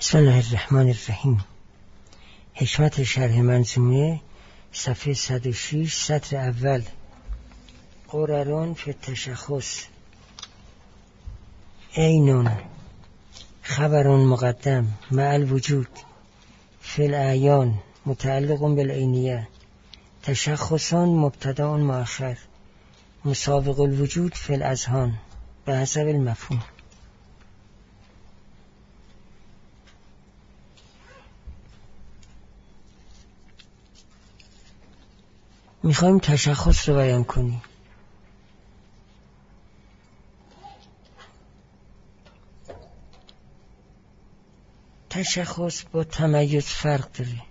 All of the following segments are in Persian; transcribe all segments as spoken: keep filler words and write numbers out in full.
بسم الله الرحمن الرحیم. حکمت شرح منظومه صفحه صد و شش سطر اول. قررون فی التشخص عین خبر مقدم مع الوجود فی الاعیان متعلق بالعینیه تشخص مبتدا مؤخر مسابق الوجود فی الاذهان به حسب المفهوم. میخوایم تشخص رو بیان کنیم. تشخص با تمیز فرق داره.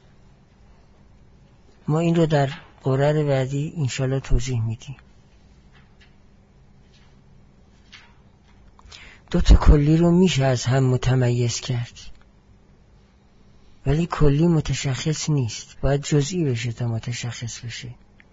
ما این رو در قرار بعدی انشالله توضیح میدیم. دو تا کلی رو میشه از هم متمیز کرد، ولی کلی متشخص نیست، باید جزئی بشه تا متشخص بشه.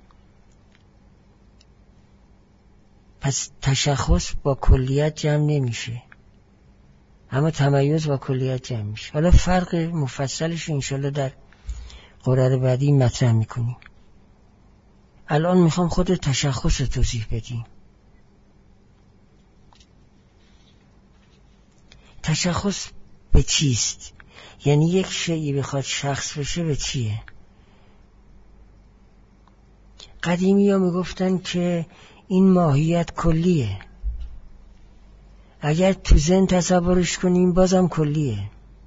پس تشخص با کلیت جمع نمیشه، اما تمیز با کلیت جمع میشه. حالا فرق مفصلش انشالله در قرار بعدی مطرح میکنیم. الان میخوام خود تشخص رو توضیح بدیم. تشخص به چیست؟ یعنی یک شیئی بخواد شخص بشه به چیه؟ قدیمی ها میگفتن که این ماهیت کلیه، اگر تو ذهن تصورش کنیم بازم کلیه،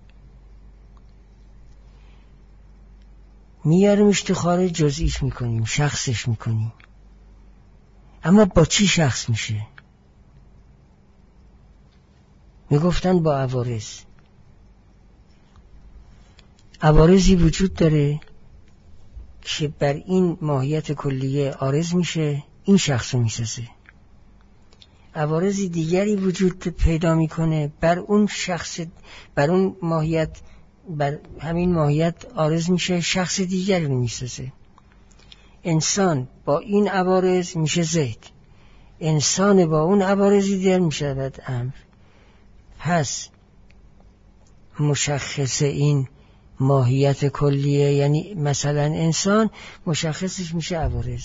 میاریمش تو خارج جزئیش میکنیم، شخصش میکنیم. اما با چی شخص میشه؟ میگفتن با عوارض. عوارضی وجود داره که بر این ماهیت کلیه عارض میشه، این شخص رو میسازه. عوارضی دیگری وجود پیدا میکنه، بر اون شخص، بر اون ماهیت، بر همین ماهیت عارض میشه، شخص دیگری رو میسازه. انسان با این عوارض میشه زید، انسان با اون عوارضی دیگر میشه امر. پس مشخص این ماهیت کلیه، یعنی مثلا انسان مشخصش میشه عوارض.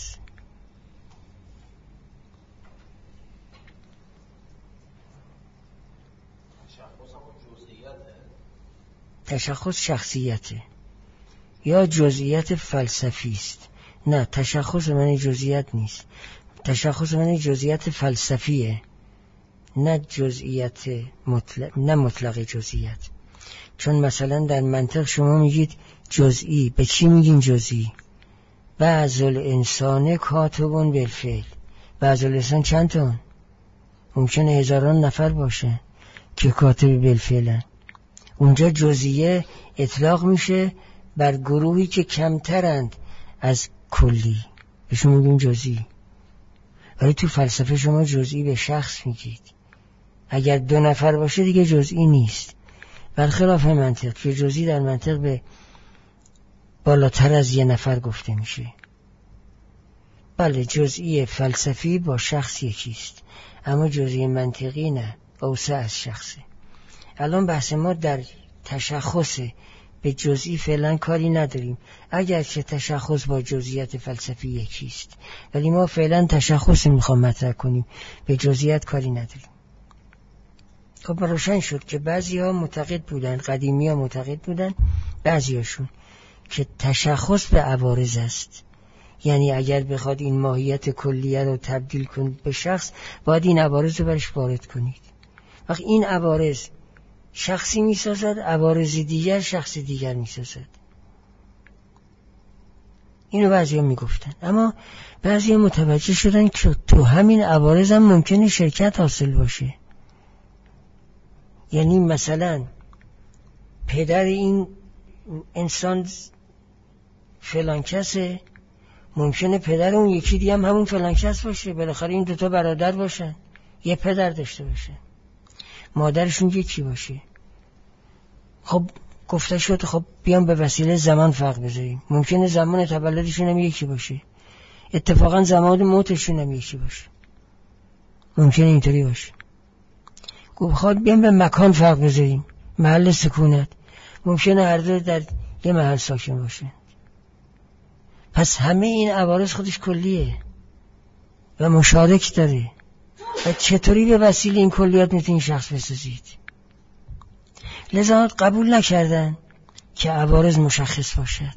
تشخص شخصیته یا جزئیات فلسفی است. نه، تشخص معنی جزئیات نیست، تشخص معنی جزئیات فلسفیه، نه جزئیات مطلق، نه مطلق جزئیات. چون مثلا در منطق شما میگید جزئی، به چی میگین جزئی؟ بعض الانسان کاتبون بالفعل. بعض الانسان چند تا؟ ممکنه هزاران نفر باشه که کاتب بالفعلن. اونجا جزئیه اطلاق میشه بر گروهی که کمترند از کلی، بهشون میگیم جزئی. ولی تو فلسفه شما جزئی به شخص میگید. اگر دو نفر باشه دیگه جزئی نیست، برخلاف منطق که جزئی در منطق به بالاتر از یه نفر گفته میشه. بله، جزئی فلسفی با شخص یکیست، اما جزئی منطقی نه، اوسع از شخصه. الان بحث ما در تشخص به جزئی فعلا کاری نداریم، اگرچه تشخص با جزئیات فلسفی یکیست، ولی ما فعلا تشخص میخوام مطرح کنیم، به جزئیات کاری نداریم. خب روشن شد که بعضی ها معتقد بودن، قدیمی ها معتقد بودن، بعضی هاشون، که تشخص به عوارض است. یعنی اگر بخواد این ماهیت کلیه رو تبدیل کنید به شخص، باید این عوارض رو برش وارد کنید. وقت این عوارض شخصی میسازد، عوارض دیگر شخص دیگر میسازد. اینو بعضی ها میگفتن، اما بعضی ها متوجه شدن که تو همین عوارض هم ممکنه شرکت حاصل باشه. یعنی مثلا پدر این انسان فلان کسه، ممکنه پدر اون یکی دیگه هم همون فلان کس باشه، بالاخره این دوتا برادر باشن، یه پدر داشته باشه، مادرشون یکی باشه. خب گفته شد خب بیام به وسیله زمان فرق بذاریم، ممکنه زمان تولدشون هم یکی باشه، اتفاقا زمان موتشون هم یکی باشه، ممکنه اینطوری باشه. خب بیام به مکان فرق بذاریم، محل سکونت، ممکنه هر دو در یه محل ساکن باشه. پس همه این عوارض خودش کلیه و مشارک داره و چطوری به وسیله این کلیات میتونی شخص بسازید؟ لذا قبول نکردن که عوارض مشخص باشد،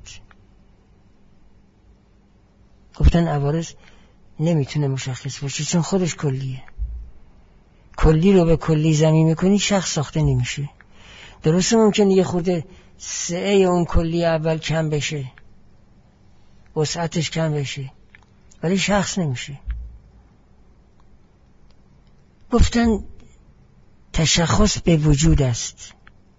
گفتن عوارض نمیتونه مشخص باشه چون خودش کلیه. کلی رو به کلی ضمیمه کنی شخص ساخته نمیشه. درسته ممکنه یه خورده سعه اون کلی اول کم بشه، وسعتش کم بشه، ولی شخص نمیشه. گفتن تشخص به وجود است،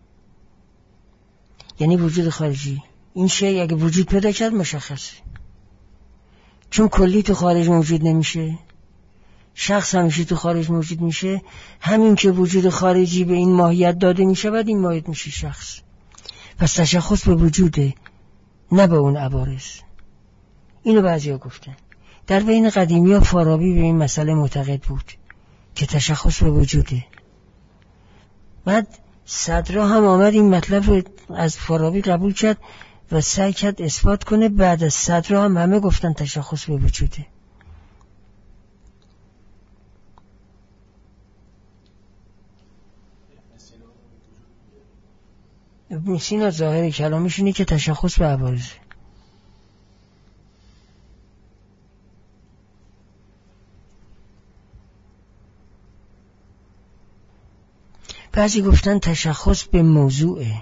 یعنی وجود خارجی. این شی اگه وجود پیدا کرد مشخصه، چون کلی تو خارج موجود نمیشه، شخص همیشه تو خارج موجود میشه. همین که وجود خارجی به این ماهیت داده میشه بعد این ماهیت میشه شخص. پس تشخص به وجوده، نه به اون عوارض. اینو بعضیا گفتن. در بین قدیمی ها فارابی به این مسئله معتقد بود که تشخص به وجوده. بعد صدرا هم آمد این مطلب رو از فارابی قبول کرد و سعی کرد اثبات کنه. بعد از صدرا هم همه گفتن تشخص به وجوده. ابن سینا ظاهر کلامش اینه که تشخص به عوارضه. بعضی گفتن تشخص به موضوعه،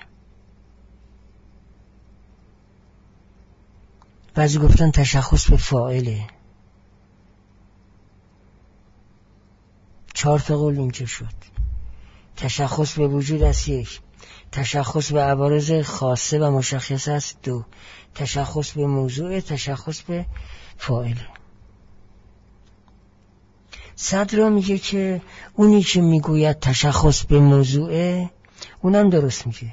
بعضی گفتن تشخص به فاعله. چهار تا قول اینجا شد. تشخص به وجود است یک، تشخص به عوارض خاصه و مشخصه است دو، تشخص به موضوع، تشخص به فاعله. صدرا میگه که اونی که میگوید تشخص به موضوعه اونم درست میگه.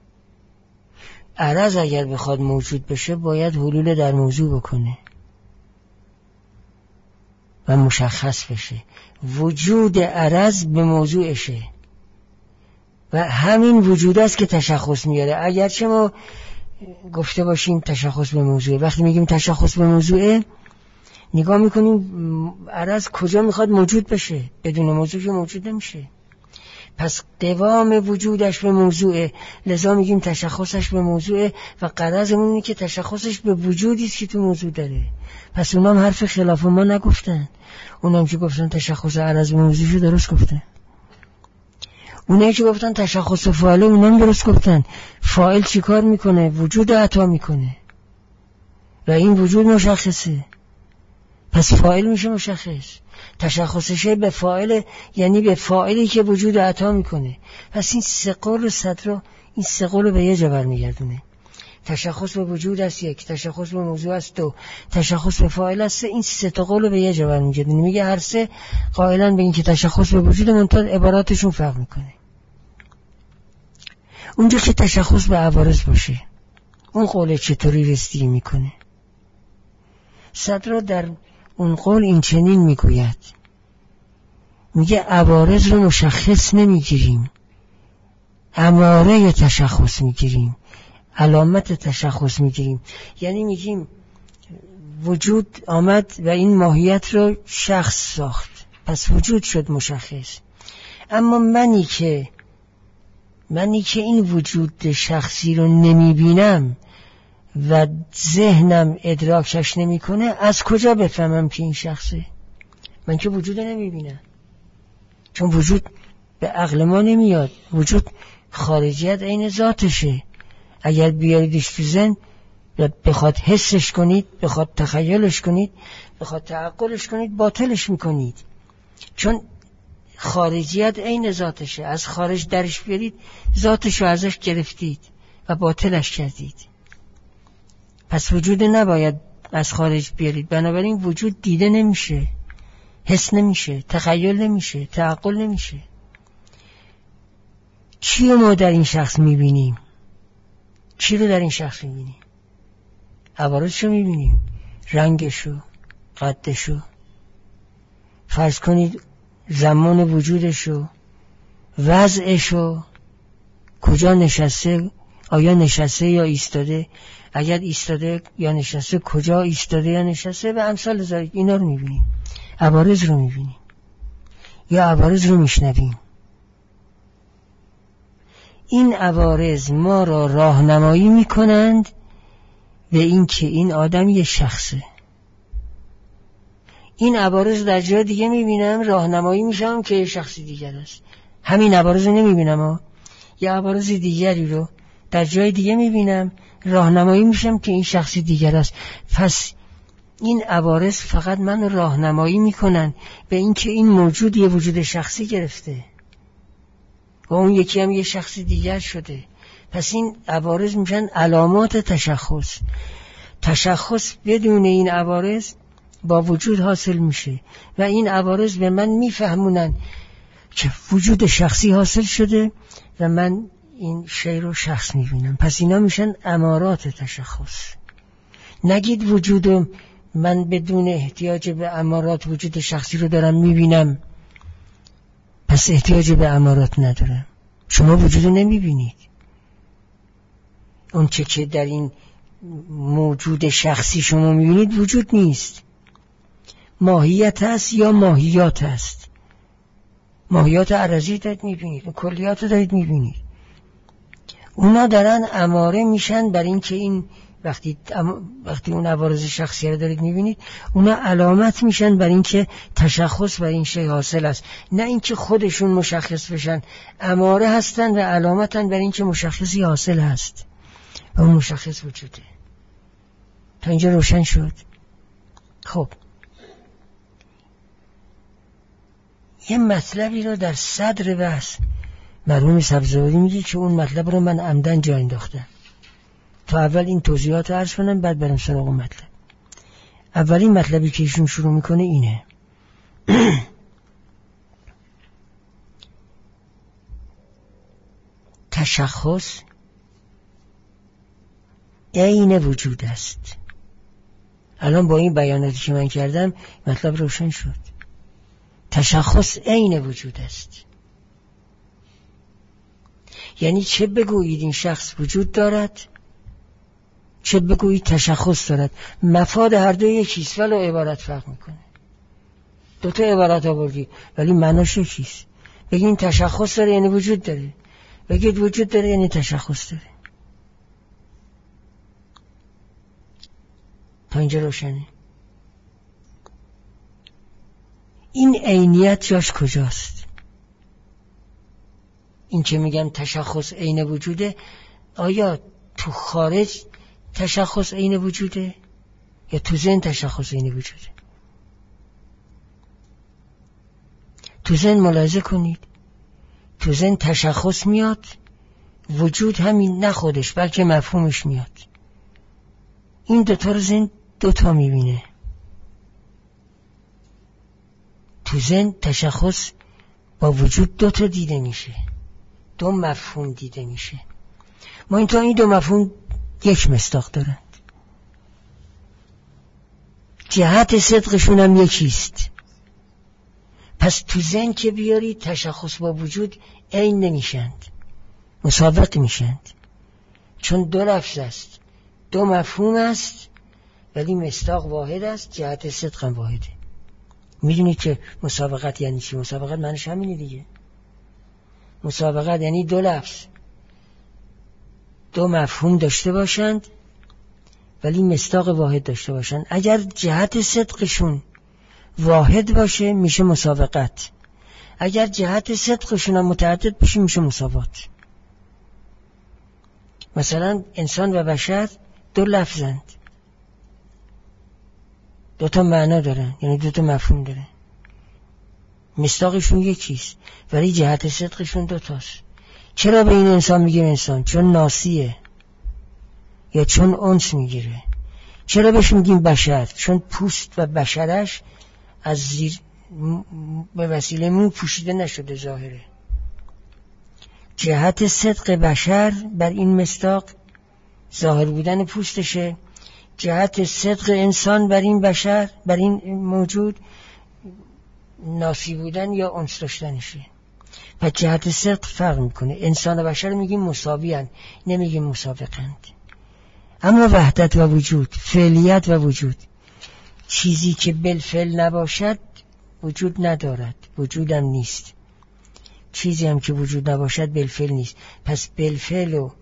عرض اگر بخواد موجود بشه باید حلول در موضوع بکنه و مشخص بشه. وجود عرض به موضوعشه و همین وجود است که تشخص میاره. اگرچه ما گفته باشیم تشخص به موضوعه، وقتی میگیم تشخص به موضوعه نگاه میکنیم عرض کجا میخواد موجود بشه، بدون موضوع که موجود نمیشه. پس قوام وجودش به موضوعه، لذا میگیم تشخصش به موضوعه و غرضمون اینه که تشخصش به وجودی است که تو موضوع داره. پس اونام حرف خلاف ما نگفتن، اونام که گفتن تشخص عرض به موضوعش درست گفتن. اونایی که گفتن تشخص فاعل اونام درست گفتن. فاعل چی کار میکنه؟ وجود عطا میکنه و این وجود مشخصه، پس فاعل میشه مشخص. تشخصشه به فاعل یعنی به فاعلی که وجود عطا میکنه. پس این سه قول صدرا این سه قول به یه جا برمیگردونه. تشخص به وجود است یک، تشخص به موضوع است دو، تشخص به فاعل است سه. این سه تا قول به یه جا برمیگردونه. میگه هر سه قائلن به این که تشخص به وجود، منتها عباراتشون فرق میکنه. اونجا که تشخص به عوارض باشه اون قول چطوری رسیدگی میکنه؟ صدرا در اون قول این چنین میگوید، میگه عوارض رو مشخص نمیگیریم، اماره تشخص میگیریم، علامت تشخص میگیریم. یعنی میگیم وجود آمد و این ماهیت رو شخص ساخت، پس وجود شد مشخص. اما منی که منی که این وجود شخصی رو نمیبینم و ذهنم ادراکش نمیکنه، از کجا بفهمم که این شخصه؟ من که وجود نمیبینم، چون وجود به عقل ما نمیاد. وجود خارجیت عین ذاتشه. اگر بیاریدش تو ذهن و بخواد حسش کنید، بخواد تخیلش کنید، بخواد تعقلش کنید، باطلش میکنید، چون خارجیت عین ذاتشه. از خارج درش بیارید ذاتشو ازش گرفتید و باطلش کردید. پس وجود نباید از خارج بیارید. بنابراین وجود دیده نمیشه، حس نمیشه، تخیل نمیشه، تعقل نمیشه. چی رو ما در این شخص میبینیم؟ چی رو در این شخص میبینیم؟ عوارضشو میبینیم، رنگشو، قدشو، فرض کنید زمان وجودشو، وضعشو، کجا نشسته، آیا نشسته یا ایستاده، اگر ایستاده یا نشسته کجا ایستاده یا نشسته و امثال ذالک. اینا رو میبینیم، عوارض رو میبینیم یا عوارض رو میشنویم. این عوارض ما را راهنمایی میکنند به این که این آدم یه شخصه. این عوارض در جای دیگه میبینم راهنمایی میشم که یه شخصی دیگر است. همین عوارض رو نمیبینم ها، یه عوارض دیگری رو در جای دیگه میبینم راهنمایی میشم که این شخصی دیگر است. پس این عوارض فقط من راهنمایی میکنن به این که این موجود یه وجود شخصی گرفته و اون یکی هم یه شخصی دیگر شده. پس این عوارض میشن علامات تشخص. تشخص بدون این عوارض با وجود حاصل میشه و این عوارض به من میفهمونن که وجود شخصی حاصل شده و من این شی رو شخص میبینم. پس اینا میشن امارات تشخص. نگید وجودم من بدون احتیاج به امارات وجود شخصی رو دارم میبینم، پس احتیاج به امارات ندارم. شما وجود رو نمیبینید. اون چه که در این موجود شخصی شما میبینید وجود نیست، ماهیت هست یا ماهیات هست. ماهیات عرضی دارید میبینید، کلیات دارید میبینید. اونا دارن اماره میشن بر این که این وقتی وقتی اون عوارض شخصی رو دارید میبینید اونا علامت میشن بر این که تشخص بر این شی حاصل است، نه این که خودشون مشخص بشن. اماره هستن و علامتن بر این که مشخصی حاصل هست و اون مشخص وجوده. تا اینجا روشن شد؟ خب یه مطلبی رو در صدر بحث مرحوم سبزواری میگه که اون مطلب رو من عمدن جا انداختم تا اول این توضیحات رو عرض کنم بعد برم سراغ مطلب. اولین مطلبی که ایشون شروع میکنه اینه تشخص عین وجود است. الان با این بیاناتی که من کردم مطلب روشن شد. تشخص عین وجود است. یعنی چه بگویید این شخص وجود دارد، چه بگویید تشخص دارد، مفاد هر دو یکیست ولو عبارت فرق میکنه. دو تا عبارت آوردی ولی معناش یکیست. بگید تشخص داره یعنی وجود داره، بگید وجود داره یعنی تشخص داره. تا اینجا روشنه؟ این عینیت جاش کجاست؟ این که میگم تشخص عین وجوده، آیا تو خارج تشخص عین وجوده یا تو ذهن تشخص عین وجوده؟ تو ذهن ملاحظه کنید، تو ذهن تشخص میاد، وجود همین نه خودش بلکه مفهومش میاد. این دوتا رو ذهن دوتا میبینه. تو ذهن تشخص با وجود دوتا دیده میشه، دو مفهوم دیده میشه. ما این تو این دو مفهوم یک مصداق دارند، جهت صدقشون هم یکیست. پس تو ذهن که بیاری تشخص با وجود عین نمیشند، مسابق میشند، چون دو لفظ است، دو مفهوم است ولی مصداق واحد است، جهت صدق هم واحده. میدونید که مسابقت یعنی چی؟ مسابقت معنیش همینه دیگه. مسابقت یعنی دو لفظ دو مفهوم داشته باشند ولی مصداق واحد داشته باشند. اگر جهت صدقشون واحد باشه میشه مسابقت، اگر جهت صدقشون هم متعدد باشه میشه مساوات. مثلا انسان و بشر دو لفظند، دو تا معنا دارن، یعنی دو تا مفهوم دارن، مصداقشون یکیست ولی جهت صدقشون دو تاست. چرا به این انسان میگیم انسان؟ چون ناسیه یا چون انس میگیره. چرا بهش میگیم بشر؟ چون پوست و بشرش از زیر به وسیله مو پوشیده نشده ظاهره. جهت صدق بشر بر این مصداق ظاهر بودن پوستشه، جهت صدق انسان بر این بشر بر این موجود ناسی بودن یا انس داشتنشه. پس جهت صدق فرق میکنه. انسان و بشر میگیم مساوی هن، نمیگیم مسابقند. اما وحدت و وجود، فعلیت و وجود، چیزی که بالفعل نباشد وجود ندارد، وجودم نیست. چیزی هم که وجود نباشد بالفعل نیست. پس بالفعل و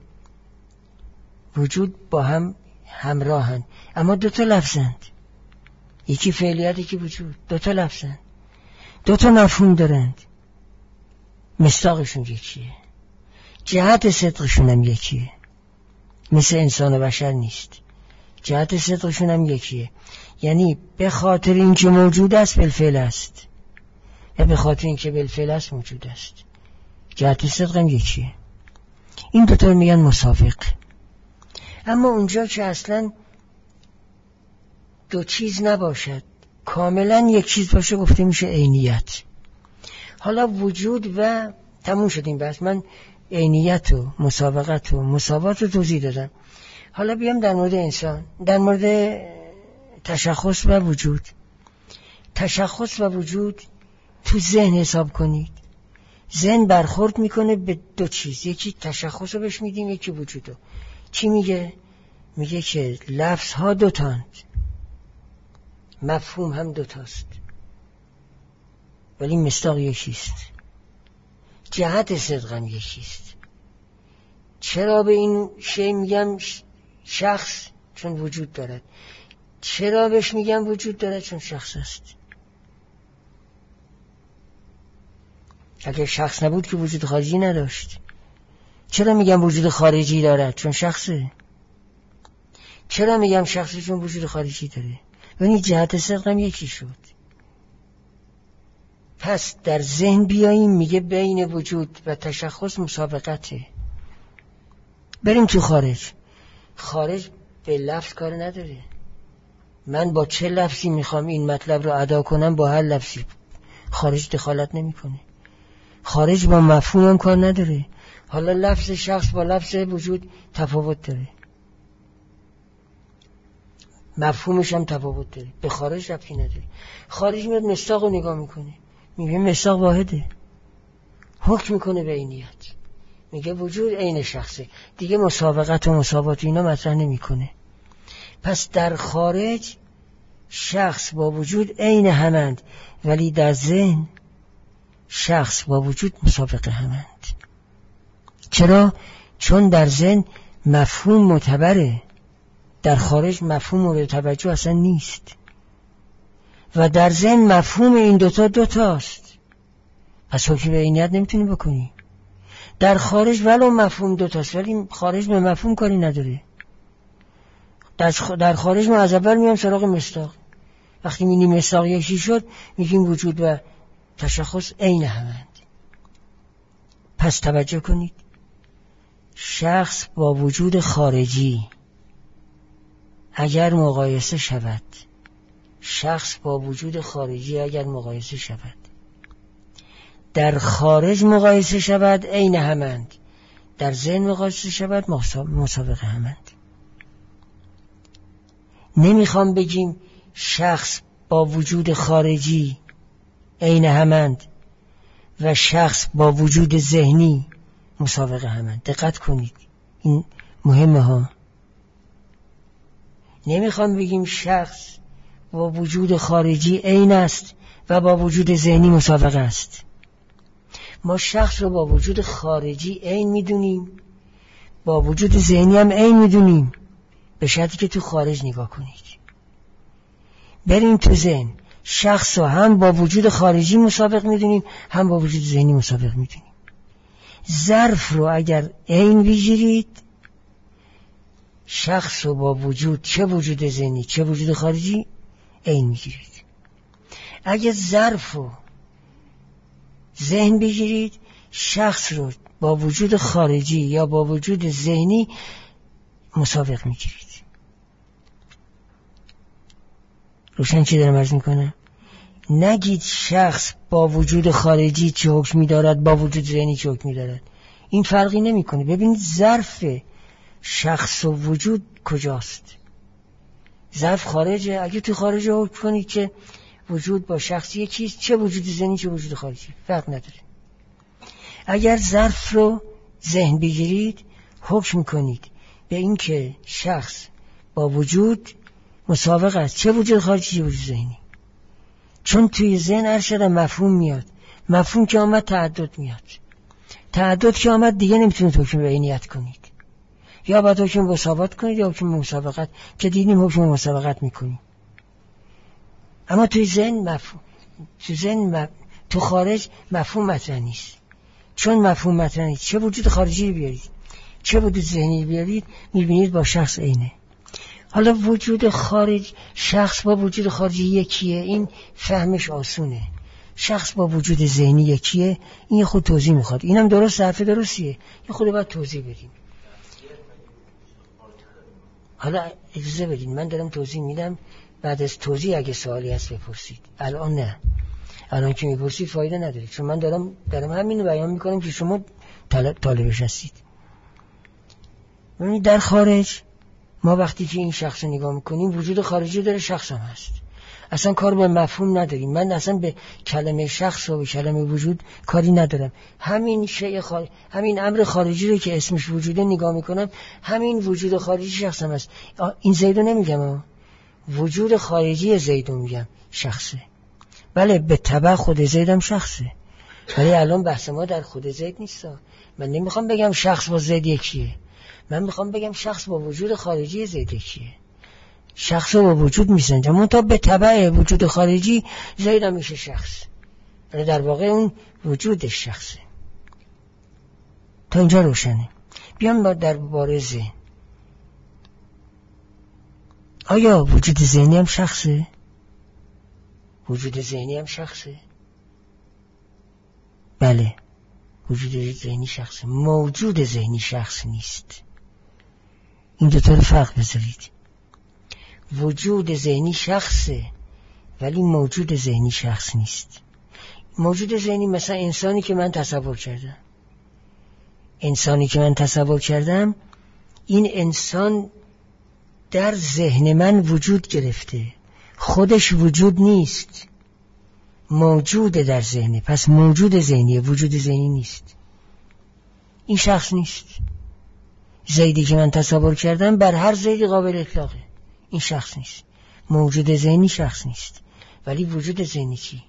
وجود با هم همراهن، اما دو تا لفظند، یکی فعلیت یکی وجود، دو تا لفظند، دو تا مفهوم دارند، مصداقشون یکیه، جهت صدقشون هم یکیه. مثل انسان و بشر نیست، جهت صدقشون هم یکیه. یعنی به خاطر اینکه موجود است بالفعل است، و به خاطر اینکه بالفعل است موجود است. جهت صدق هم یکیه. این دو تا میگن مسابق. اما اونجا که اصلا دو چیز نباشد، کاملا یک چیز باشه، گفته میشه عینیت. حالا وجود و تموم شدیم بس. من عینیت و مسابقت و مساوات رو توضیح دادم. حالا بیام در مورد انسان، در مورد تشخص و وجود. تشخص و وجود تو ذهن حساب کنید. ذهن برخورد میکنه به دو چیز، یکی تشخص رو بهش میدیم، یکی وجود رو. چی میگه؟ میگه که لفظ ها دوتاند، مفهوم هم دوتاست، ولی مصداق یکیست. جهت صدق هم یکیست. چرا به این شی میگم شخص؟ چون وجود دارد. چرا بهش میگم وجود دارد؟ چون شخص است. اگه شخص نبود که وجود خارجی نداشت. چرا میگم وجود خارجی دارد؟ چون شخصه. چرا میگم شخصه؟ چون وجود خارجی داره. یعنی جهت صدق هم یکی شد. پس در ذهن بیاییم، میگه بین وجود و تشخص مسابقته. بریم تو خارج. خارج به لفظ کار نداره. من با چه لفظی میخوام این مطلب رو ادا کنم، با هر لفظی خارج دخالت نمیکنه. خارج با مفهومم کار نداره. حالا لفظ شخص با لفظ وجود تفاوت داره، مفهومش هم تفاوت داره، به خارج ربطی نداره. خارج میاد مصداق رو نگاه میکنه، میگه مصداق واحده، حکم میکنه به عینیت، میگه وجود عین شخصه، دیگه مسابقت و مساوات اینا مطرح نمیکنه. پس در خارج شخص با وجود عین همند، ولی در ذهن شخص با وجود مسابقه همند. چرا؟ چون در ذهن مفهوم معتبره، در خارج مفهوم مورد توجه اصلا نیست. و در ذهن مفهوم این دوتا دوتاست، پس حکم به عینیت نمیتونی بکنی. در خارج ولو مفهوم دوتاست، ولی خارج به مفهوم کاری نداره. در خارج ما از اول میام سراغ مصداق. وقتی میبینیم مصداق یکی شد، میگیم وجود و تشخص عین همند. پس توجه کنید، شخص با وجود خارجی اگر مقایسه شود، شخص با وجود خارجی اگر مقایسه شود، در خارج مقایسه شود عین همند، در ذهن مقایسه شود مسابقه همند. نمیخوام بگیم شخص با وجود خارجی عین همند و شخص با وجود ذهنی مسابقه همند. دقت کنید، این مهمه ها. نمیخوام بگیم شخص با وجود خارجی عین است و با وجود ذهنی مسابقه است. ما شخص رو با وجود خارجی عین میدونیم، با وجود ذهنی هم عین میدونیم، به شرطی که تو خارج نگاه کنید. بریم تو ذهن، شخص رو هم با وجود خارجی مسابق میدونیم، هم با وجود ذهنی مسابق میدونیم. ظرف رو اگر عین بگیرید، شخص رو با وجود، چه وجود ذهنی چه وجود خارجی، عین میگیرید. اگر ظرف رو ذهن بگیرید، شخص رو با وجود خارجی یا با وجود ذهنی مسابق میگیرید. روشن چی دارم عرض میکنم؟ نگید شخص با وجود خارجی چه حکمی دارد، با وجود ذهنی چه حکمی دارد. این فرقی نمیکنه. ببینید ظرف شخص و وجود کجاست. ظرف خارجه. اگه تو خارج حکم کنید که وجود با شخص یکیست، چه وجود ذهنی چه وجود خارجی فرق نداره. اگر ظرف رو ذهن بگیرید حکم میکنید به این که شخص با وجود مسابقه است، چه وجود خارجی چه وجود ذهنی. چون توی ذهن ارشد مفهوم میاد، مفهوم که آمد تعدد میاد، تعدد که آمد دیگه نمیتونید حکم به عینیت کنید، یا باید حکم مساوات کنید یا حکم مسابقت که دیدیم حکم مسابقت میکنیم. اما توی ذهن مفهوم، تو ذهن مف... تو خارج مفهوم مطرح نیست. چون مفهوم مطرح نیست، چه وجود خارجی بیارید چه وجود ذهنی بیارید میبینید با شخص اینه. حالا وجود خارج، شخص با وجود خارجی یکیه، این فهمش آسونه. شخص با وجود ذهنی یکیه، این خود توضیح میخواد. اینم درست، حرف درستیه، یه خود باید توضیح بدیم. حالا اجازه بدید من دارم توضیح میدم، بعد از توضیح اگه سوالی هست بپرسید. الان نه، الان که میپرسید فایده نداره، چون من دارم دارم همینو بیان میکنم که شما طالب طالبش هستید. ببینید در خارج ما وقتی که این شخص رو نگاه میکنیم وجود خارجی داره، شخص هم هست. اصلا کار به مفهوم نداریم. من اصلا به کلمه شخص و به کلمه وجود کاری ندارم. همین شیء خارج، همین امر خارجی رو که اسمش وجوده نگاه میکنم، همین وجود خارجی شخص هم هست. این زیدو نمیگم، وجود خارجی زیدو میگم شخصه. بله به تبع خود زیدم شخصه، ولی الان بحث ما در خود زید نیست. من نمیخوام بگم شخص با زید یکیه، من میخوام بگم شخص با وجود خارجی زید یکیه. شخص با وجود میسنجم، اون تا به تبع وجود خارجی زید هم میشه شخص، ولی در واقع اون وجودش شخصه. تا اینجا روشنه. بیان با در باره ذهن. آیا وجود ذهنی هم شخصه؟ وجود ذهنی هم شخصه؟ بله، وجود ذهنی شخصه. موجود ذهنی شخص نیست. این دو تا رو فرق بذارید. وجود ذهنی شخصه ولی موجود ذهنی شخص نیست. موجود ذهنی مثلا انسانی که من تصور کردم، انسانی که من تصور کردم این انسان در ذهن من وجود گرفته، خودش وجود نیست، موجود در ذهنه. پس موجود ذهنیه، وجود ذهنی نیست. این شخص نیست. زیدی که من تصور کردم بر هر زیدی قابل اطلاقه، این شخص نیست. موجود ذهنی شخص نیست. ولی وجود ذهنی چی؟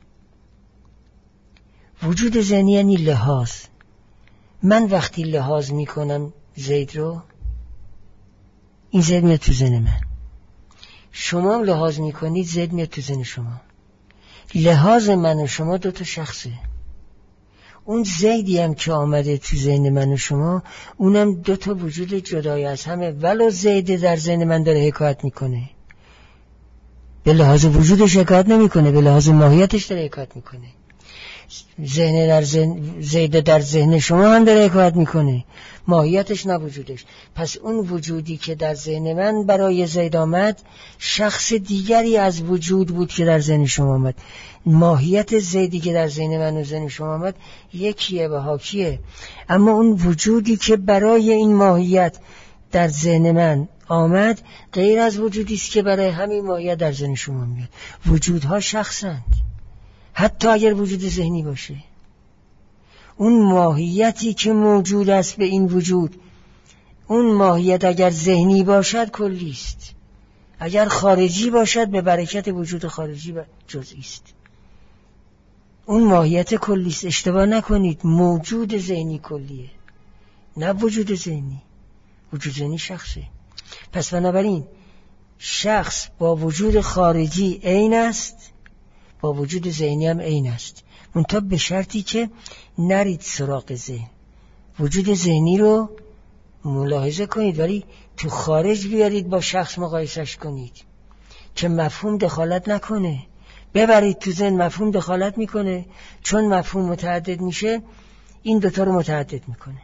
وجود ذهنی یعنی لحاظ. من وقتی لحاظ میکنم زید رو، این زید میاد تو ذهن من. شما هم لحاظ میکنید، زید میاد تو ذهن شما. لحاظ من و شما دو تا شخصه. اون زیدی هم که آمده تو ذهن من و شما، اونم دو تا وجود جدای از همه، ولو زید در ذهن من داره حکایت میکنه، به لحاظ وجودش حکایت نمیکنه، به لحاظ ماهیتش داره حکایت میکنه. ذهن در ذهن، زید در ذهن شما هم داره حکایت میکنه، ماهیتش نه وجودش. پس اون وجودی که در ذهن من برای زید آمد شخص دیگری از وجود بود که در ذهن شما آمد. ماهیت زیدی که در ذهن من و ذهن شما آمد یکیه و حاکیه. اما اون وجودی که برای این ماهیت در ذهن من آمد غیر از وجودی است که برای همین ماهیت در ذهن شما میاد. وجودها شخصند، حتی اگر وجود ذهنی باشه. اون ماهیتی که موجود است به این وجود، اون ماهیت اگر ذهنی باشد کلی است، اگر خارجی باشد به برکت وجود خارجی و جزئی است. اون ماهیت کلی است. اشتباه نکنید، موجود ذهنی کلیه، نه وجود ذهنی. وجود ذهنی شخصه. پس بنابراین شخص با وجود خارجی عین است، با وجود ذهنی هم عین است، منتها به شرطی که نرید سراغ ذهن. وجود ذهنی رو ملاحظه کنید ولی تو خارج بیارید با شخص مقایسش کنید که مفهوم دخالت نکنه. ببرید تو ذهن، مفهوم دخالت میکنه، چون مفهوم متعدد میشه این دوتا رو متعدد میکنه،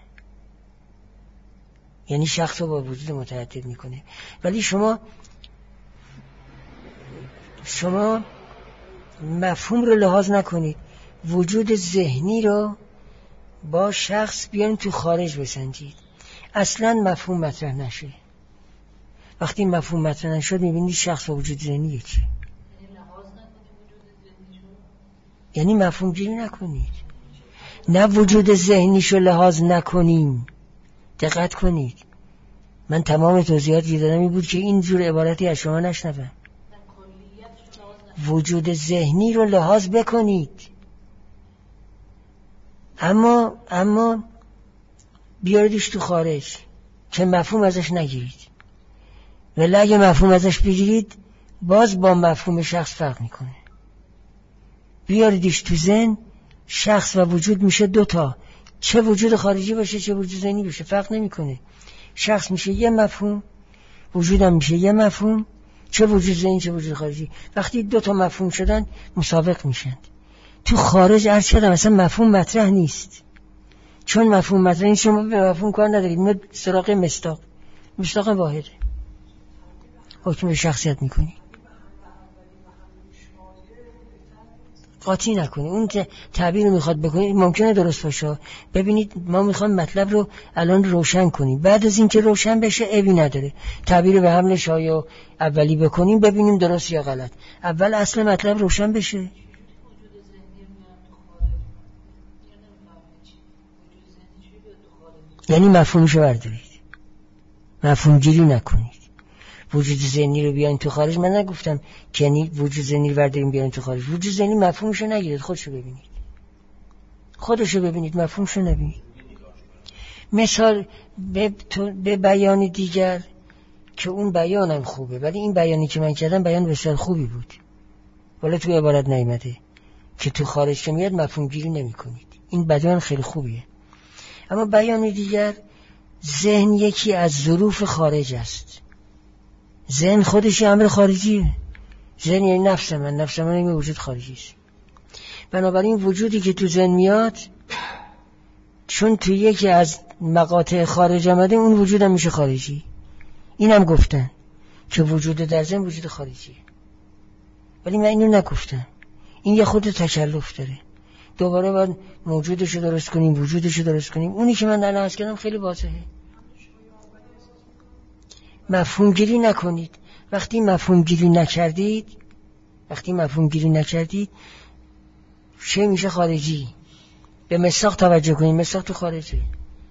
یعنی شخص رو با وجود متعدد میکنه. ولی شما شما مفهوم رو لحاظ نکنید، وجود ذهنی رو با شخص بیان تو خارج بسنجید، اصلا مفهوم مطرح نشه. وقتی مفهوم مطرح نشد میبینید شخص و وجود ذهنی یکی، یعنی مفهوم گیری نکنید. نه وجود ذهنیشو لحاظ نکنیم. دقت کنید، من تمام توضیحاتی دادم این بود که این جور عبارتی از شما نشنوم. وجود ذهنی رو لحاظ بکنید، اما اما بیاریدش تو خارج که مفهوم ازش نگیرید، ولی اگه مفهوم ازش بگیرید باز با مفهوم شخص فرق میکنه. بیاریدش تو ذهن، شخص و وجود میشه دوتا، چه وجود خارجی باشه چه وجود ذهنی باشه فرق نمیکنه. شخص میشه یه مفهوم، وجودم میشه یه مفهوم، چه وجود ذهنی چه وجود خارجی. وقتی دوتا مفهوم شدن مساوق میشن. تو خارج عرض کردم اصلا مفهوم مطرح نیست، چون مفهوم مطرح نیست شما به مفهوم کار ندارید. ما سراغ مصداق، مصداق واحده حکم به شخصیت میکنی. قاطی نکنی. اون تعبیر رو میخواد بکنید ممکنه درست باشه. ببینید ما میخوام مطلب رو الان روشن کنیم، بعد از این که روشن بشه عیبی نداره تعبیر به حمل شایع اولی بکنیم ببینیم درست یا غلط. اول اصل مطلب روشن بشه. یعنی مفهومشو بردارید، مفهوم گیری نکنید. وجود ذهنی رو بیاین تو خارج، من نگفتم که یعنی وجود ذهنی رو برداریم بیاین تو خارج. وجود ذهنی مفهومشو نگیرید، خودشو ببینید، خودشو ببینید، مفهومشو نبینید. مثال به, به بیان دیگر که اون بیانم خوبه، ولی این بیانی که من کردم بیان بسیار خوبی بود، ولی تو عبارت نیامده که تو خارج که میاد مفهوم گیری نمی کنید. این بیان خیلی خوبیه. اما بیان دیگر، ذهن یکی از ظروف خارج است. ذهن خودش امر خارجیه. ذهن یعنی نفس من، نفس من این وجود خارجی است. بنابراین وجودی که تو ذهن میاد چون تو یکی از مقاطع خارج آمده، اون وجود هم میشه خارجی. اینم گفتن که وجود در ذهن وجود خارجیه، ولی من اینو نگفتم. این یه خود تکلف داره. دوباره باید موجودش رو درست کنیم، وجودش رو درست کنیم. اونی که من الان عرض کردم خیلی واضحه. مفهوم گیری نکنید. وقتی مفهوم گیری نکردید وقتی مفهوم گیری نکردید چه میشه خارجی. به مصداق توجه کنید، مصداق تو خارجه.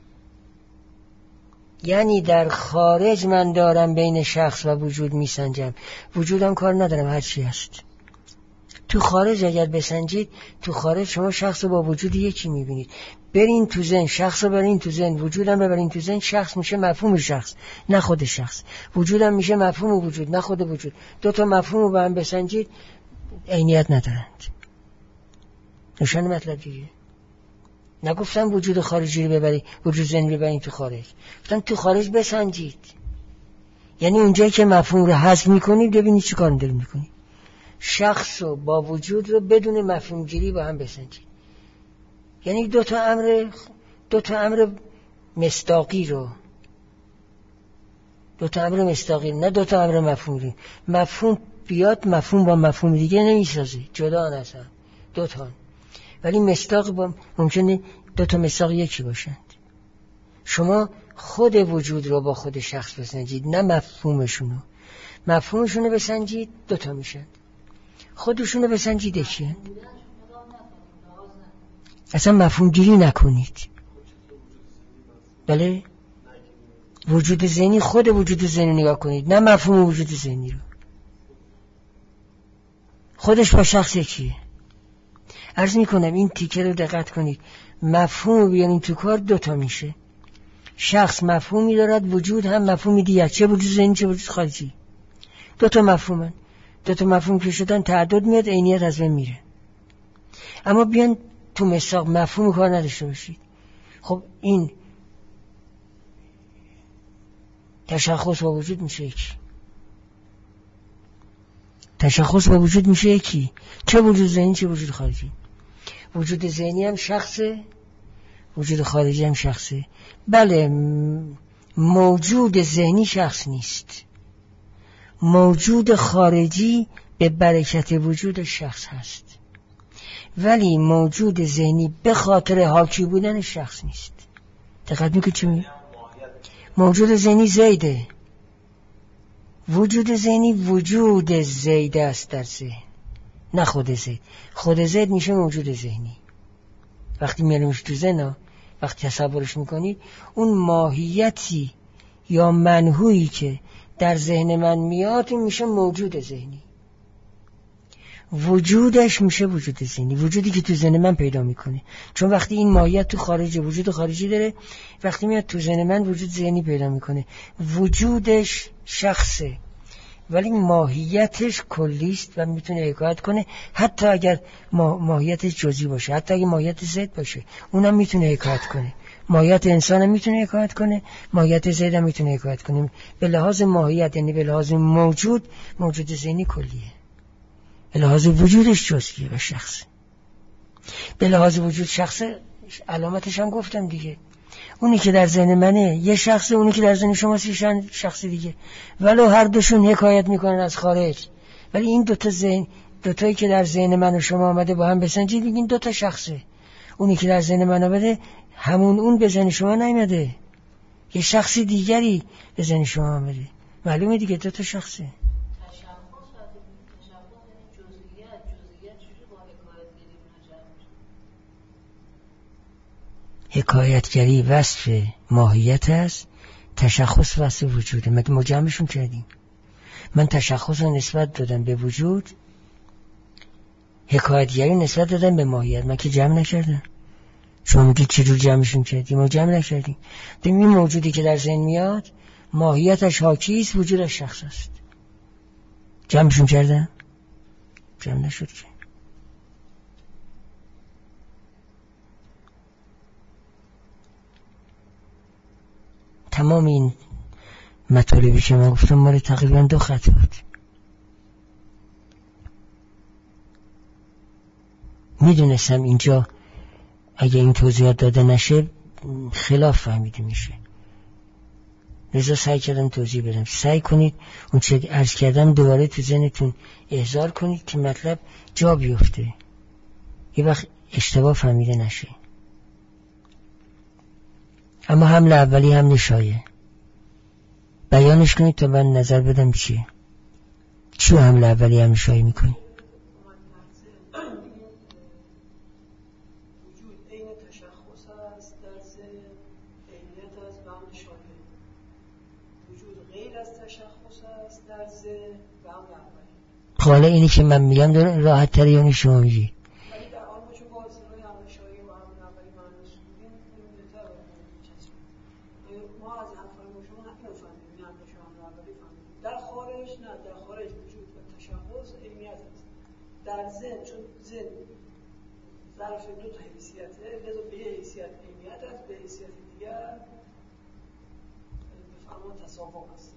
یعنی در خارج من دارم بین شخص و وجود میسنجم، وجودم کار ندارم هر چی هست. تو خارج اگر بسنجید، تو خارج شما شخص رو با وجود یکی میبینید. برین تو ذهن، شخص رو برین تو ذهن، وجودم ببرین تو ذهن، شخص میشه مفهوم شخص نه خود شخص، وجودم میشه مفهوم وجود نه خود وجود. دو تا مفهوم رو با هم بسنجید عینیت ندارند. نشان مطلب دیگه. نگفتم وجود خارجی رو ببرید، وجود ذهنی ببرین تو خارج، گفتم تو خارج بسنجید. یعنی اونجایی که مفهوم رو حذف میکنید ببینید چی کار دارید میکنید. شخص و با وجود رو بدون مفهوم گیری با هم بسنجید. یعنی دو تا امر دو تا امر مصداقی رو دو تا امر مصداقی نه دو تا امر مفهومی. مفهوم بیاد مفهوم با مفهوم دیگه نمیسازه، جدا نسازه دو تا. ولی مصداق با ممکنه دو تا مصداق یکی باشند. شما خود وجود رو با خود شخص بسنجید نه مفهومشونو. مفهومشونو بسنجید دو تا میشن، خودشونو بسنجید یکیه. اصلا مفهوم گیری نکنید. بله وجود ذهنی، خود وجود ذهنی نگاه کنید نه مفهوم وجود ذهنی رو. خودش با شخص یکیه. عرض میکنم این تیکه رو دقت کنید. مفهوم بیانیم تو کار دوتا میشه. شخص مفهومی دارد، وجود هم مفهومی دیگر، چه وجود ذهنی چه وجود خارجی. دوتا مفهومن. دوتا مفهوم که شدن تعدد میاد، عینیت از بین میره. اما بیان تو مصداق مفهوم کار نداشته باشید. خب این تشخص با وجود میشه یکی. تشخص با وجود میشه یکی. چه وجود ذهنی چه وجود خارجی. وجود ذهنی هم شخصه، وجود خارجی هم شخصه. بله موجود ذهنی شخص نیست، موجود خارجی به برکت وجود شخص هست، ولی موجود ذهنی به خاطر حاکی بودن شخص نیست. دقت میکنید چی میگم؟ موجود ذهنی زیده، وجود ذهنی وجود زیده است در ذهن نه خود زید. خود زید میشه موجود ذهنی. وقتی میاریمش تو ذهن، وقتی تصورش میکنید، اون ماهیتی یا منهویی که در ذهن من میاد این میشه موجود ذهنی، وجودش میشه وجود ذهنی، وجودی که تو ذهن من پیدا میکنه. چون وقتی این ماهیت تو خارج، وجود خارجی داره، وقتی میاد تو ذهن من وجود ذهنی پیدا میکنه. وجودش شخصه ولی ماهیتش کلیست و میتونه حکایت کنه، حتی اگر ما ماهیتش جزئی باشه، حتی اگر ماهیت ضد باشه اونم میتونه حکایت کنه. ماهیت انسان هم میتونه حکایت کنه، ماهیت ضد هم میتونه حکایت کنه. به لحاظ ماهیت یعنی به لحاظ موجود، موجود ذهنی کلیه. به لحاظ وجودش جزئیه و شخص. به لحاظ وجود شخص، علامتش هم گفتم دیگه، اونی که در ذهن منه یه شخصه، اونی که در ذهن شماست یه شخص دیگه، ولو هر دوشون حکایت میکنن از خارج، ولی این دوتا ذهن، دوتایی که در ذهن من و شما آمده با هم بسنجید این دوتا شخصه. اونی که در ذهن من آمده همون اون به ذهن شما نیامده، یه شخصی دیگری به ذهن شما آمده، معلومه دیگه دوتا شخصه. حکایتگری وصف ماهیت است، تشخص وصف وجوده. مگه ما جمعشون کردیم؟ من تشخص رو نسبت دادم به وجود، حکایتگری نسبت دادم به ماهیت. من که جمع نکردم. شما میگید چجور جمعشون کردیم؟ ما جمع نکردیم. این موجودی که در ذهن میاد ماهیتش حاکی است، وجودش شخص است. جمعشون کردم؟ جمع نشد که. تمام این مطالبی که من گفتم مال تقریبا دو خط بود. میدونستم اینجا اگه این توضیحات داده نشه خلاف فهمیده میشه، لذا سعی کردم توضیح بدم. سعی کنید اون چه عرض کردم دوباره تو ذهنتون احضار کنید که مطلب جا بیفته، یه وقت اشتباه فهمیده نشه. اما حمله اولی حمله شایع بیانش کنید تا من نظر بدم چیه. چی حمله اولی حمله شایع میکنی؟ وجود عین تشخص است در ذهن، عینیت است و حمله شایع. وجود غیر از تشخص است در ذهن و حمله اولی. خب حالا اینی که من میگم داره راحت تر یا شما میگی؟ در ذهن، چون ذهن ظرف دو تا حیثیته، لذا به یه حیثیت عینیت است، به حیثیت دیگر بفرمان تصاوب است.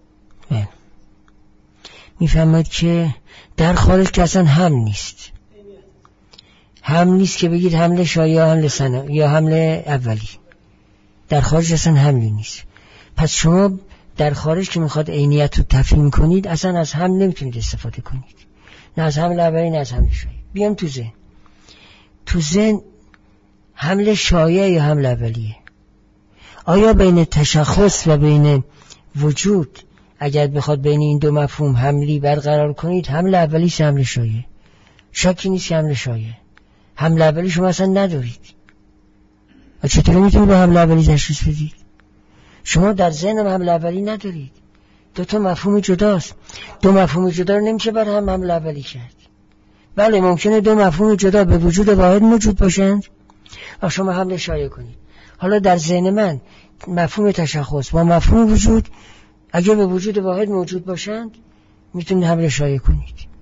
میفهمد که در خارج که اصلا هم نیست، هم نیست که بگید حمله شایع یا حمله ثنا یا حمله اولی. در خارج اصلا حملی نیست. پس شما در خارج که میخواد عینیت رو تفهیم کنید اصلا از هم نمیتونید استفاده کنید، نه از حمله اولی نه از حمله شایع. بیام تو ذهن. تو ذهن حمله شایع یا حمله اولیه؟ آیا بین تشخص و بین وجود اگر بخواد بین این دو مفهوم حملی برقرار کنید، حمله اولی چه حمله شایع؟ شکی نیست که حمله شایع. حمله اولی شما اصلا ندارید. و چطوری میتونید با حمله اولی تشخیص بدید؟ شما در ذهن هم حمله اولی ندارید. دو تا مفهوم جداست. دو مفهوم جدا رو نمیشه بر هم حمله اولی کرد. بله ممکنه دو مفهوم جدا به وجود واحد موجود باشند و شما حمله شایع کنید. حالا در ذهن من مفهوم تشخص با مفهوم وجود اگه به وجود واحد موجود باشند میتونید حمله شایع کنید.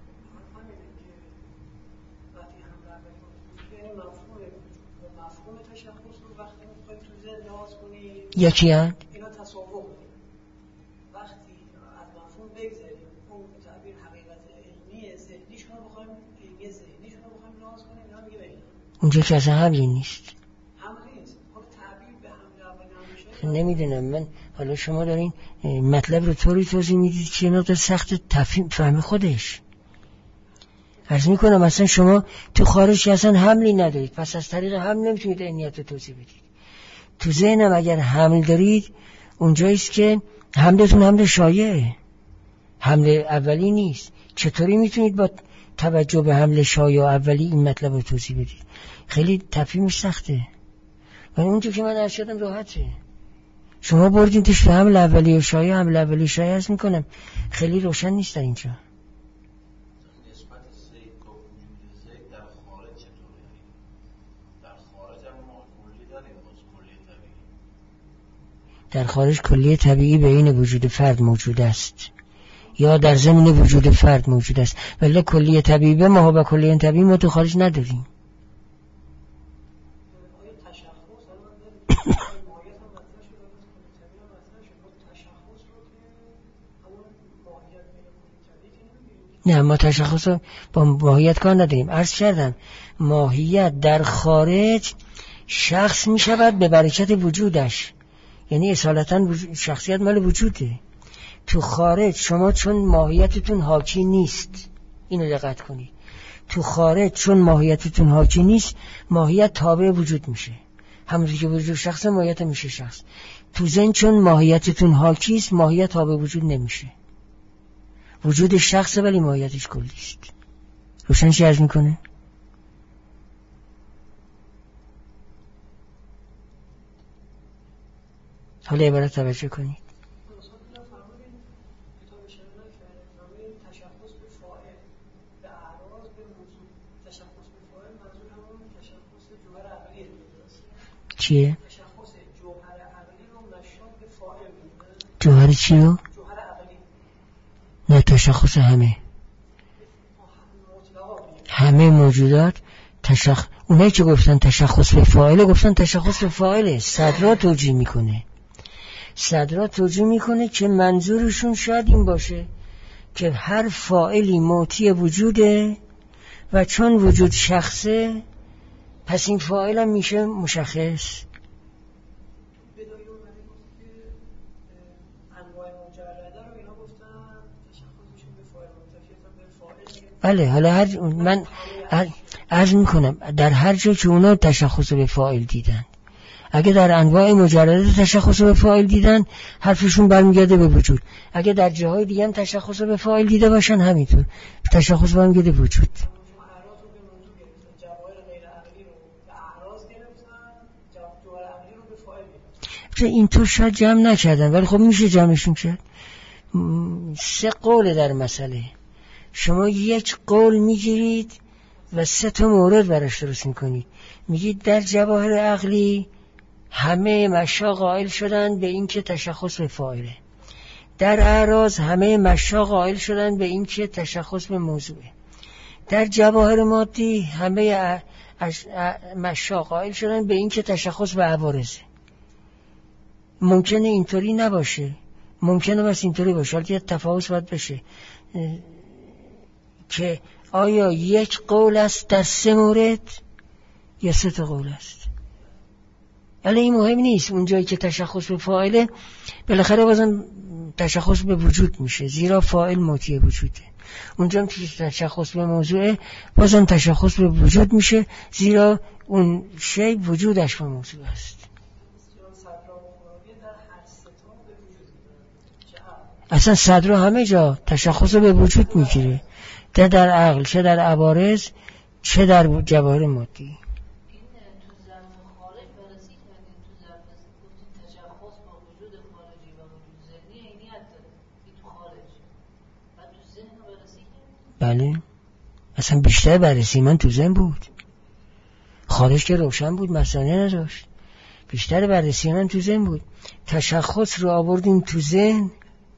یکی هست؟ اینا تصاوب. وقتی از مفهوم بگذاریم اون تعبیر حقیقت علمی ذهنیشون رو بخوایم، علمی ذهنیشون رو بخوایم لحاظ کنیم، اینا میگه بگیم اونجا که اصلا حملی نیست. حملی نیست. خب تعبیر به حمله اولی نمیشه. نمیدونم من. حالا شما دارین مطلب رو طوری توضیح میدید که مقدار سخت تفهیم فهم خودش. عرض میکنم اصلا شما تو خارج اصلا حملی ندارید، پس از طریق حمل نمیتونید عینیت رو توضیح بدید. تو ذهنم اگر حمل دارید اونجاییست که حملتون حمل شایعه، حمل اولی نیست. چطوری میتونید با توجه به حمل شایع اولی این مطلب رو توضیح بدید؟ خیلی تفهیمش سخته. و اونجور که من عرض شدم راحته. شما بردین توش به حمل اولیه شایع، حمل اولیه شایع عرض میکنم خیلی روشن نیست در اینجا. در خارج کلیه طبیعی بین وجود فرد موجود است یا در ضمن وجود فرد موجود است، ولی کلیه طبیعی به ما و کلیه طبیعی ما تو خارج نداریم. نه ما تشخص رو با ماهیت کار نداریم. عرض کردم ماهیت در خارج شخص می شود به برکت وجودش، یعنی اصالتا شخصیت مال وجوده. تو خارج شما چون ماهیتتون حاکی نیست، اینو دقت کنید، تو خارج چون ماهیتتون حاکی نیست ماهیت تابع وجود میشه، همونطور که وجود شخص ماهیت میشه شخص. تو ذهن چون ماهیتتون حاکی است ماهیت تابع وجود نمیشه، وجود شخص ولی ماهیتش کلی است. روشن چی عرض میکنه؟ حالا عبارت توجه کنید. چیه؟ جوهر چی رو؟ نه تشخص همه همه موجودات تشخ... اونایی که گفتن تشخص به فاعله گفتن تشخص به فاعله. صدرا توجیه میکنه صدرا توجیه میکنه که منظورشون شاید این باشه که هر فاعلی موتی وجوده و چون وجود شخصه پس این فاعل هم میشه مشخص. بله حالا هر من عرض میکنم در هر جا که اونا تشخص به فاعل دیدن، اگه در انواع مجرده تشخص به فاعل دیدن حرفشون برمیگرده به وجود، اگه در جاهای دیگه هم تشخص به فاعل دیده باشن همینطور تشخص برمیگرده به وجود. اینطور شاید جمع نکردن ولی خب میشه جمعشون کرد. سه قول در مسئله، شما یک قول میگیرید و سه تا مورد براش درست میکنید. میگید در جواهر عقلی همه مشا قائل شدن به این که تشخص به فاعله، در اعراض همه مشا قائل شدن به این که تشخص به موضوعه، در جواهر مادی همه مشا قائل شدن به این که تشخص به عوارضه. ممکنه اینطوری نباشه، ممکنه بس اینطوری باشه، حالا یه تفاوت باید بشه که آیا یک قول است در سه مورد یا سه تا قول است. ولی این مهم نیست. اون جایی که تشخص به فاعله بالاخره بازم تشخص به وجود میشه زیرا فاعل موتی وجوده. اونجا که تشخص به موضوعه بازم تشخص به وجود میشه زیرا اون شی وجودش به موضوع است. اصلا صدر همه جا تشخص به وجود میگیره، چه در عقل، چه در عوارض، چه در جواهر مادی. بله اصلا بیشتر بررسی من تو ذهن بود، خارج که روشن بود مسئله نداشت. بیشتر بررسی من تو ذهن بود. تشخص رو آوردیم تو ذهن،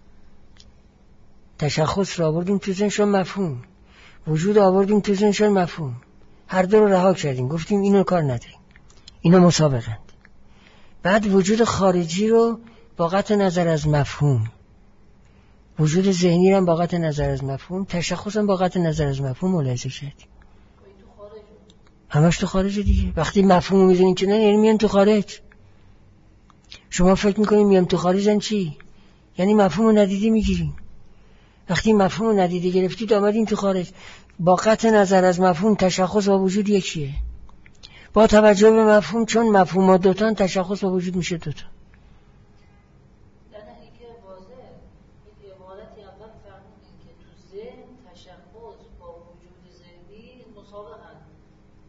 تشخص رو آوردیم تو ذهن شد مفهوم، وجود آوردیم تو ذهن شد مفهوم. هر دو رو رها کردیم، گفتیم اینو کار نداریم، اینو مسابقند. بعد وجود خارجی رو با قطع نظر از مفهوم، وجود ذهنی رو با قطع نظر از مفهوم، تشخص هم با قطع نظر از مفهوم ملاحظه کردیم. همش تو خارج دیگه. وقتی مفهوم میدونین که نه یعنی میان تو خارج. شما فکر میکنین میام تو خارج یعنی چی؟ یعنی مفهوم رو ندیده میگیرین. وقتی مفهوم رو ندیده گرفتید آمدین تو خارج. با قطع نظر از مفهوم تشخص با وجود یکیه. با توجه به مفهوم چون مفهومات دوتان تشخص با وجود میشه دوتا.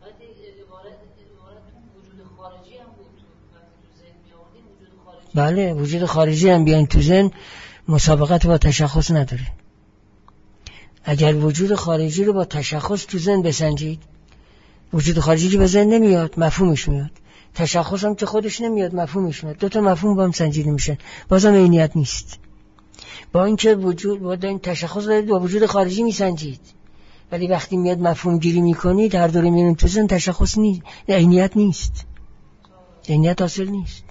بله وجود خارجی هم بیان تو ذهن مسابقت با تشخص نداره. اگر وجود خارجی رو با تشخص تو ذهن بسنجید، وجود خارجی که به ذهن نمیاد مفهومش میاد، تشخص هم که خودش نمیاد مفهومش میاد، دو تا مفهوم با هم سنجیده میشن، بازم عینیت نیست. با اینکه وجود با این تشخص دارید با وجود خارجی میسنجید، ولی وقتی میاد مفهوم گیری میکنید هر دوره میرون تو ذهن، تشخص نیست، عینیت نیست، عینیت حاصل نیست.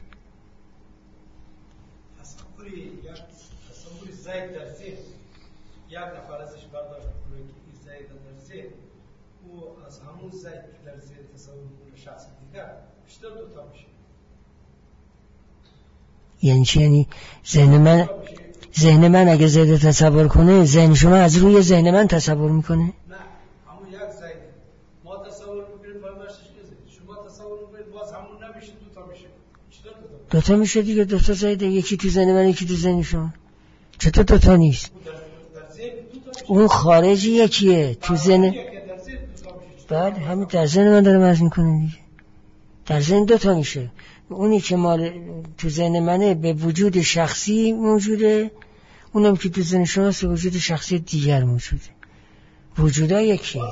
زید در ذهن یک نفر ازش برداشت کنه که این زید در ذهن او از همون زید که در ذهن تصور میکنه شخص دیگر بیشتر دوتا میشه. یعنی چی؟ یعنی ذهن من ذهن من اگه زید تصور کنه، ذهن شما از روی ذهن من تصور میکنه؟ نه، همون یک زید ما تصور میکنیم باید باشش که شما تصور میکنید باز همون نمیشه، دوتا میشه. چطور دوتا؟ دوتا میشه دیگه، دوتا زیده، یکی تو ذهن من یکی تو ذهن شما. چطور دوتا نیست؟ اون خارجی یکیه، تو ذهن بعد همین در ذهن من داره مرز میکنه دیگه، در ذهن دوتا میشه. اونی که مال تو ذهن منه به وجود شخصی موجوده، اونم که تو ذهن شماست به وجود شخصی دیگر موجوده. وجودا یکیه،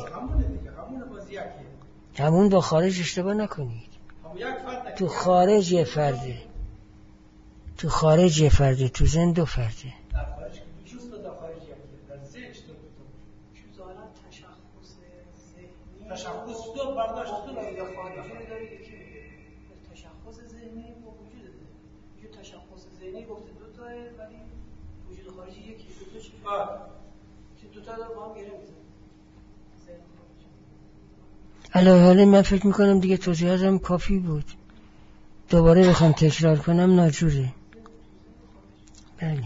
همون با خارج اشتباه نکنید. تو خارج یه فرده، تو خارج یه فرده، تو ذهن دو فرده. تشخص تو برداشت تو یا خارجی داره یکی تشخص ذهنی با وجود ذهنی، یه تشخص ذهنی گفته دو تاه ولی وجود خارجی یکی، دو تا چیه؟ که دو تا داره با هم گره میزنه. علاوه حالا من فکر میکنم دیگه توضیحاتم کافی بود، دوباره بخوام تکرار کنم ناجوره. بله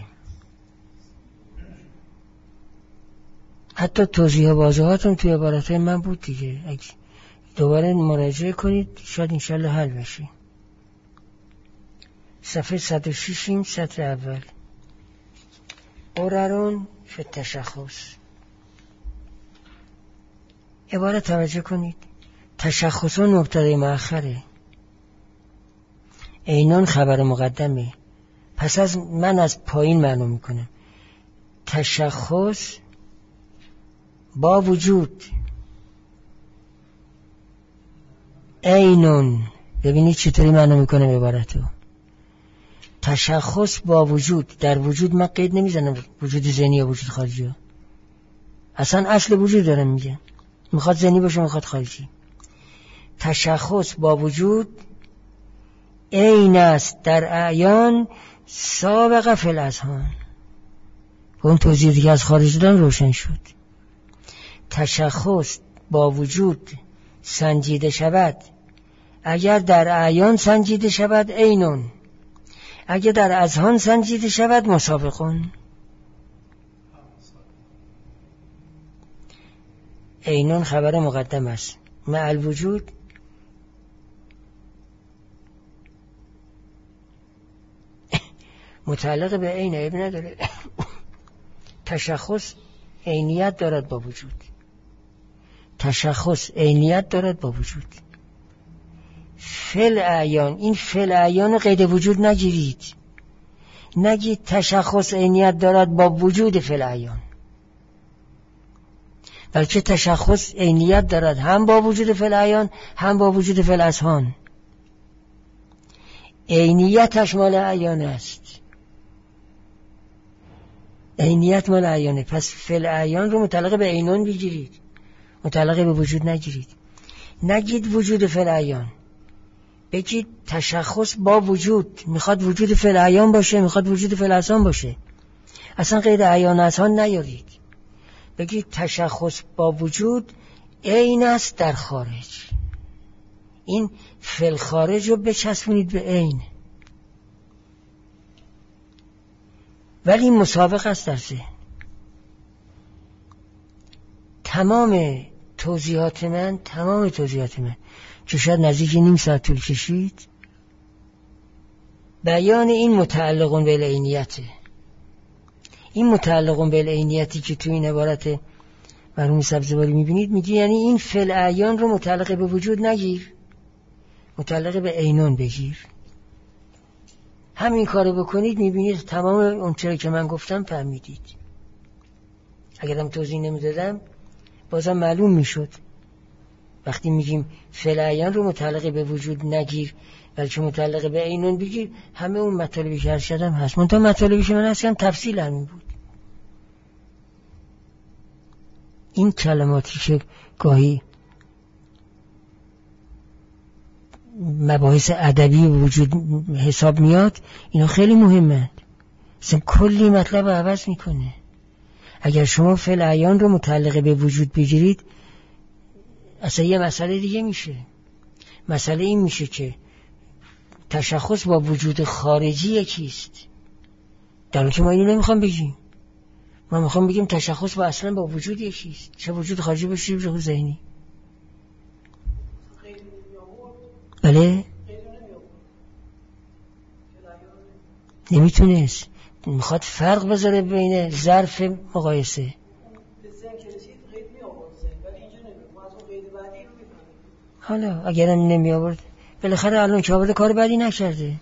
حتی توضیح واضحاتم توی عبارتهای من بود دیگه، اگه دوباره مراجعه کنید شاید انشالله حل بشه. صفحه صد و شش این سطر اول. اورارون فی تشخص. عبارت توجه کنید، تشخصون مبتدای مؤخره، عینون خبر مقدمه. پس از من از پایین معنی میکنم تشخص با وجود، عینون. ببینید چطوری معنی میکنه عبارتو، تشخص با وجود. در وجود من قید نمیزنم وجود ذهنی یا وجود خارجی، اصلا اصل وجود دارم میگه، میخواد ذهنی باشه میخواد خارجی. تشخص با وجود عین است در اعیان سابقه فی الاذهان. اون توضیح دیگه از خارج دادن روشن شد. تشخص با وجود سنجیده شود اگر در اعیان سنجیده شود عینون، اگر در اذهان سنجیده شود مسابقون. عینون خبر مقدم است، مع الوجود متعلق به عین عیب نداره. تشخص عینیت دارد با وجود، تشخص عینیت دارد با وجود. فعل اعیان، این فعل اعیان قید وجود نگیرید، نگید تشخص عینیت دارد با وجود فعل اعیان، بلکه تشخص عینیت دارد هم با وجود فعل اعیان هم با وجود فعل اذهان. عینیتش مال اعیان است، عینیت مال اعیانه. پس فعل اعیان رو متعلق به عینون بگیرید، متعلق به وجود نگیرید. نگید وجود فعل اعیان، بگید تشخص با وجود. میخواد وجود فعل اعیان باشه، میخواد وجود فعل اذهان باشه، اصلا قید اعیان اذهان نیارید. بگید تشخص با وجود عین است در خارج. این فعل خارج رو بچسبونید به عین، ولی مسابق است در ذهن. تمام توضیحات من تمام توضیحات من که شاید نزدیک نیم ساعت طول کشید، بیان این متعلقون به عینیته. این متعلقون به عینیتی که تو این عبارت مرحوم سبزواری میبینید، میگه یعنی این فعل اعیان رو متعلق به وجود نگیر، متعلق به عینون بگیر. همین کارو بکنید میبینید تمام اون چیزی که من گفتم فهمیدید. اگرم توضیح نمیدادم بازم معلوم میشد. وقتی میگیم فعل اعیان رو متعلق به وجود نگیر بلکه متعلق به عینون بگیر، همه اون مطالبی که عرض کردم هست. منتها مطالبی که من عرض کردم تفصیل همین بود. این کلماتی که گاهی مباحث ادبی وجود حساب میاد، اینا خیلی مهمه. اصلا کلی مطلب رو عوض میکنه. اگر شما فعل اعیان رو متعلق به وجود بگیرید، اصلا یه مسئله دیگه میشه. مسئله این میشه که تشخص با وجود خارجی یکیست. در حالی که ما اینو نمیخوام بگیم. ما میخوام بگیم تشخص با اصلا با وجود یکیست. چه وجود خارجی باشه چه وجود ذهنی. بله؟ نمیتونست. میخواد فرق بذاره بین ظرف مقایسه. حالا اگرم نمی آورد بالاخره الان که آورده کار بعدی نکرده.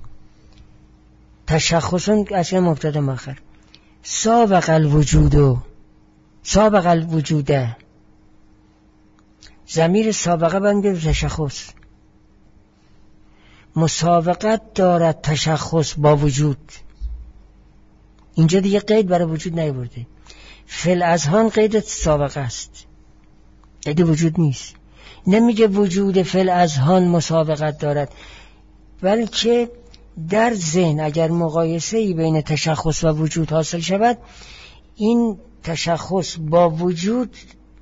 تشخصون اصلا مبتدا مؤخر. سابق الوجود، سابق الوجوده، ضمیر سابقه بنده تشخص. مسابقت دارد تشخص با وجود. اینجا دیگه قید برای وجود نیاورده. فی الاذهان قید سابقه است، قید وجود نیست. نمیگه وجود فی الاذهان مسابقت دارد، بلکه در ذهن اگر مقایسه‌ای بین تشخص و وجود حاصل شود، این تشخص با وجود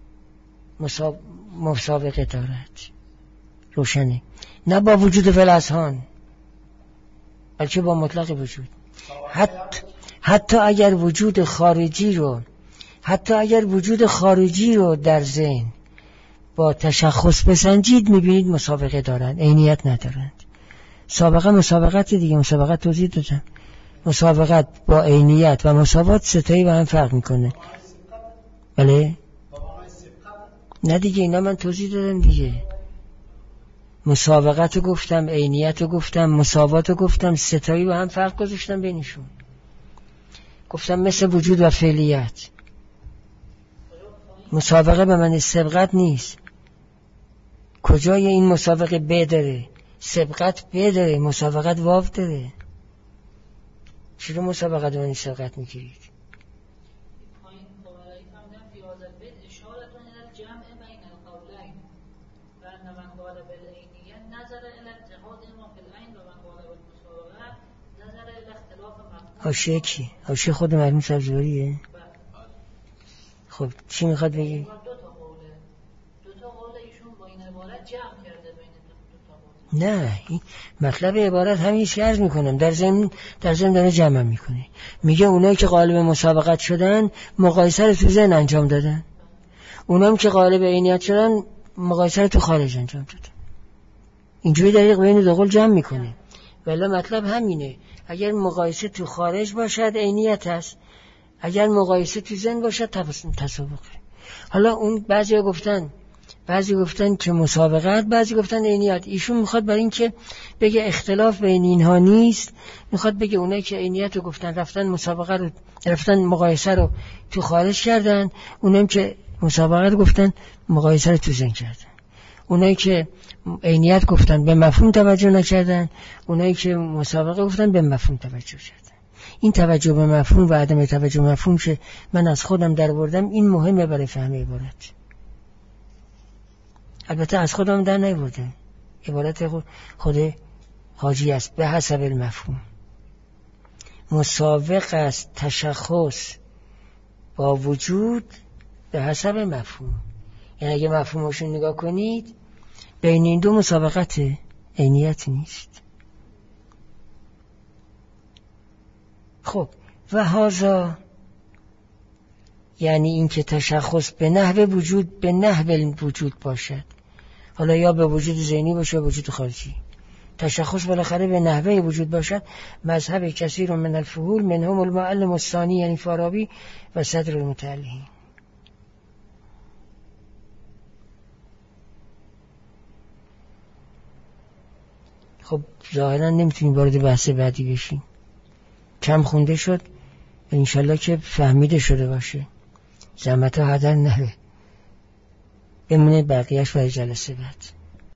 مسابقه دارد. روشنه؟ نه با وجود فی الاذهان، بلکه با مطلق وجود. حتی حتی اگر وجود خارجی رو حتی اگر وجود خارجی رو در ذهن با تشخص بسنجید، میبینید مسابقه دارند، عینیت ندارند. سابقه مسابقت دیگه، مسابقت توضیح دادم. مسابقت با عینیت و مساوات ستایی با هم فرق میکنه. بله؟ نه دیگه، اینا من توضیح دادم دیگه. مسابقت رو گفتم، عینیت رو گفتم، مساوات رو گفتم، ستایی با هم فرق گذاشتم بینشون. گفتم مثل وجود و فعلیت. مسابقه به من سبقت نیست. کجای این مسابقه ب داره؟ سبقت ب داره، مسابقت واو داره. چرا مسابقت به من سبقت میگیرید؟ حاشیه کی؟ حاشیه خود مرحوم سبزواریه؟ خب چی میخواد بگی؟ دو تا قوله دو تا قوله ایشون با این عبارت جمع کرده بین دو تا قوله. نه، این مطلب عبارت همین چیز عرض میکنم، در ضمن در ضمن داره جمع میکنه. میگه اونایی که قالب مسابقت شدن مقایسه رو تو ذهن انجام دادن، اونام که قالب عینیت شدن مقایسه رو تو خارج انجام دادن. اینجوری دقیق بین دو قول جمع میکنه. ولی مطلب همینه. اگر مقایسه تو خارج باشد عینیت است، اگر مقایسه تو ذهن باشد تسابقه. حالا اون بعضی گفتن بعضی گفتن که مسابقت، بعضی گفتن عینیت. ایشون میخواد برای این که بگه اختلاف بین اینها نیست، میخواد بگه اونایی که عینیت رو گفتن رفتن مسابقه رو رفتن مقایسه رو تو خارج کردن، اونایی که مسابقه رو گفتن مقایسه رو تو ذهن کردن. اونایی که عینیت گفتن به مفهوم توجه نکردن، اونایی که مسابقه گفتن به مفهوم توجه کردن. این توجه به مفهوم و عدم توجه به مفهوم که من از خودم در بردم، این مهمه برای فهم عبارت. البته از خودم در نیاوردم، عبارت خود حاجی است. به حسب المفهوم مسابق است تشخص با وجود به حسب مفهوم. یعنی اگه مفهومشون نگاه کنید، بین این دو مسابقت عینیت نیست. خب و هذا یعنی این که تشخص به نحو وجود به نحو وجود باشد، حالا یا به وجود ذهنی باشه یا وجود خارجی. تشخص بالاخره به نحوه وجود باشد. مذهب کثیر من الفهول منهم المعلم الثانی یعنی فارابی و صدر المتعلمین. خب ظاهرا نمیتونیم وارد بحث بعدی بشیم. کم خونده شد، انشالله که فهمیده شده باشه، زحمت ها هدر نره، بمونه بقیهش برای جلسه بعد.